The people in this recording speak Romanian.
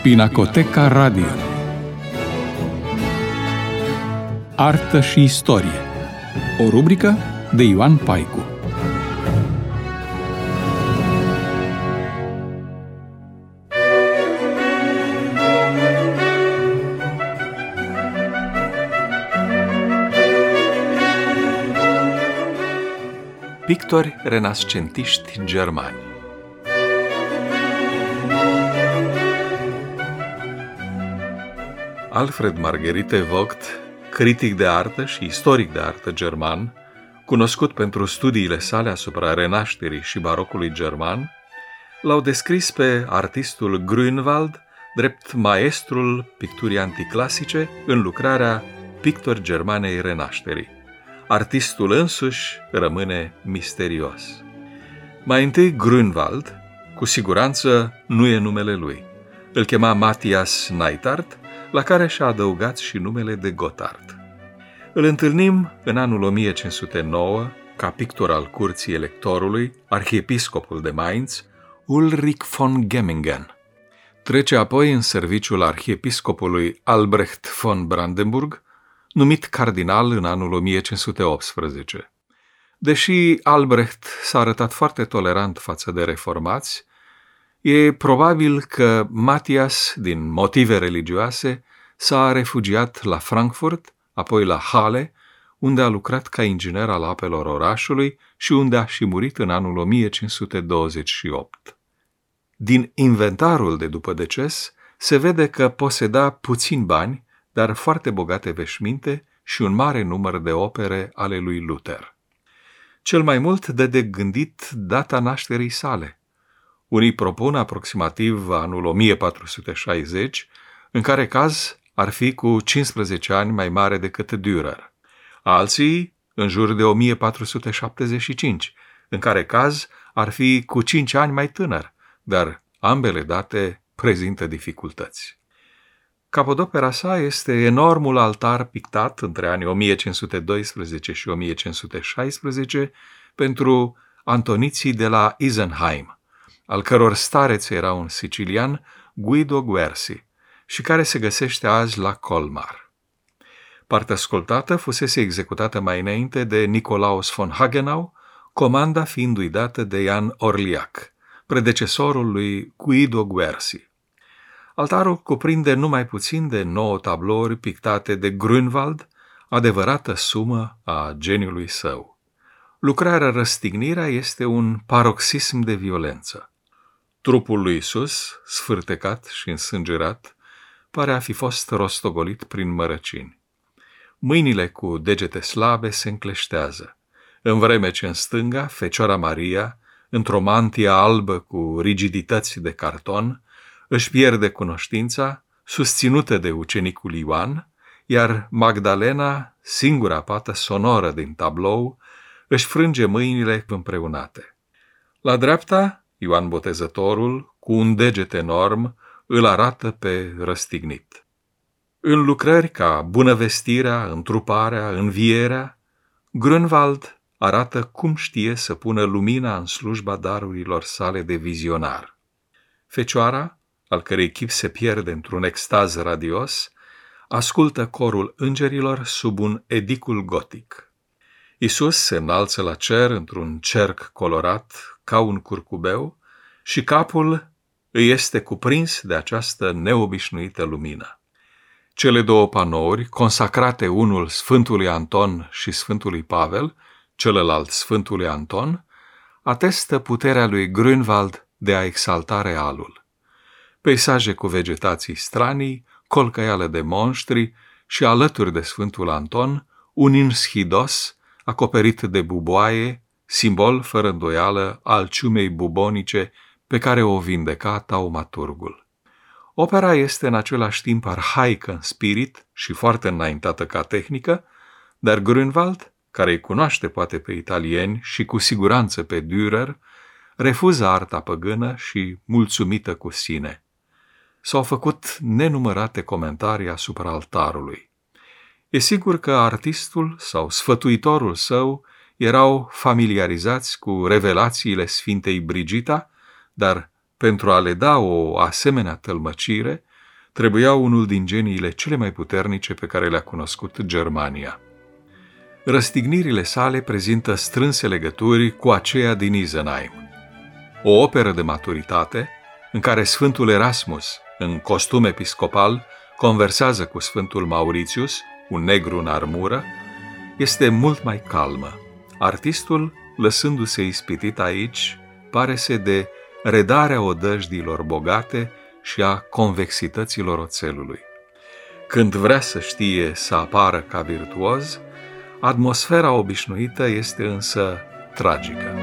Pinacoteca Radio. Artă și istorie. O rubrică de Ioan Paicu. Pictori renascentiști germani. Alfred Marguerite Vogt, critic de artă și istoric de artă german, cunoscut pentru studiile sale asupra renașterii și barocului german, l-au descris pe artistul Grünwald drept maestrul picturii anticlasice în lucrarea Pictori Germanei Renașterii. Artistul însuși rămâne misterios. Mai întâi Grünwald, cu siguranță nu e numele lui. Îl chema Matthias Neithardt, la care și-a adăugat și numele de Gotthard. Îl întâlnim în anul 1509 ca pictor al curții electorului, arhiepiscopul de Mainz, Ulrich von Gemmingen. Trece apoi în serviciul arhiepiscopului Albrecht von Brandenburg, numit cardinal în anul 1518. Deși Albrecht s-a arătat foarte tolerant față de reformați, e probabil că Matthias, din motive religioase, s-a refugiat la Frankfurt, apoi la Halle, unde a lucrat ca inginer al apelor orașului și unde a și murit în anul 1528. Din inventarul de după deces se vede că poseda puțini bani, dar foarte bogate veșminte și un mare număr de opere ale lui Luther. Cel mai mult dă de gândit data nașterii sale. Unii propun aproximativ anul 1460, în care caz ar fi cu 15 ani mai mare decât Dürer. Alții în jur de 1475, în care caz ar fi cu 5 ani mai tânăr, dar ambele date prezintă dificultăți. Capodopera sa este enormul altar pictat între anii 1512 și 1516 pentru antoniții de la Isenheim, al căror stareț era un sicilian, Guido Guerci, și care se găsește azi la Colmar. Partea sculptată fusese executată mai înainte de Nicolaus von Hagenau, comanda fiindu-i dată de Jan Orliac, predecesorul lui Guido Guerci. Altarul cuprinde numai puțin de 9 tablouri pictate de Grünwald, adevărată sumă a geniului său. Lucrarea Răstignirea este un paroxism de violență. Trupul lui Iisus, sfârtecat și însângerat, pare a fi fost rostogolit prin mărăcini. Mâinile cu degete slabe se încleștează, în vreme ce în stânga Fecioara Maria, într-o mantie albă cu rigidități de carton, își pierde cunoștința, susținută de ucenicul Ioan, iar Magdalena, singura pată sonoră din tablou, își frânge mâinile împreunate. La dreapta, Ioan Botezătorul, cu un deget enorm, îl arată pe răstignit. În lucrări ca Bunăvestirea, Întruparea, Învierea, Grünwald arată cum știe să pună lumina în slujba darurilor sale de vizionar. Fecioara, al cărei chip se pierde într-un extaz radios, ascultă corul îngerilor sub un edicul gotic. Iisus se înalță la cer într-un cerc colorat ca un curcubeu și capul îi este cuprins de această neobișnuită lumină. Cele două panouri, consacrate unul Sfântului Anton și Sfântului Pavel, celălalt Sfântului Anton, atestă puterea lui Grünwald de a exalta realul. Peisaje cu vegetații stranii, colcăială de monștri și alături de Sfântul Anton, un inschidos acoperit de buboaie, simbol fără îndoială al ciumei bubonice pe care o vindeca taumaturgul. Opera este în același timp arhaică în spirit și foarte înaintată ca tehnică, dar Grünwald, care îi cunoaște poate pe italieni și cu siguranță pe Dürer, refuză arta păgână și mulțumită cu sine. S-au făcut nenumărate comentarii asupra altarului. E sigur că artistul sau sfătuitorul său erau familiarizați cu revelațiile Sfintei Brigita, dar pentru a le da o asemenea tălmăcire, trebuia unul din geniile cele mai puternice pe care le-a cunoscut Germania. Răstignirile sale prezintă strânse legături cu aceea din Isenheim, o operă de maturitate în care Sfântul Erasmus, în costum episcopal, conversează cu Sfântul Mauritius, un negru în armură, este mult mai calmă. Artistul, lăsându-se ispitit aici, pare-se de redarea odăjdiilor bogate și a convexităților oțelului. Când vrea să știe să apară ca virtuoz, atmosfera obișnuită este însă tragică.